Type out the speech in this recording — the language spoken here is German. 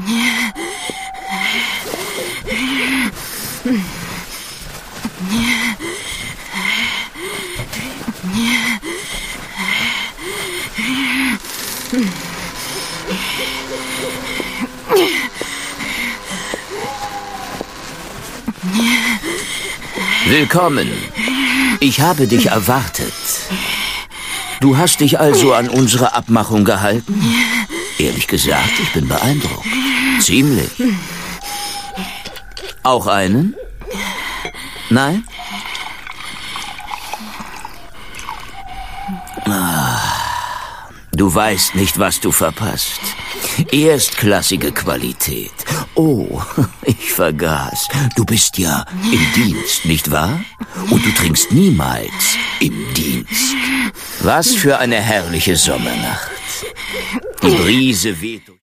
Willkommen. Ich habe dich erwartet. Du hast dich also an unsere Abmachung gehalten? Ehrlich gesagt, ich bin beeindruckt. Ziemlich. Auch einen? Nein? Du weißt nicht, was du verpasst. Erstklassige Qualität. Oh, ich vergaß. Du bist ja im Dienst, nicht wahr? Und du trinkst niemals im Dienst. Was für eine herrliche Sommernacht. Die Brise weht.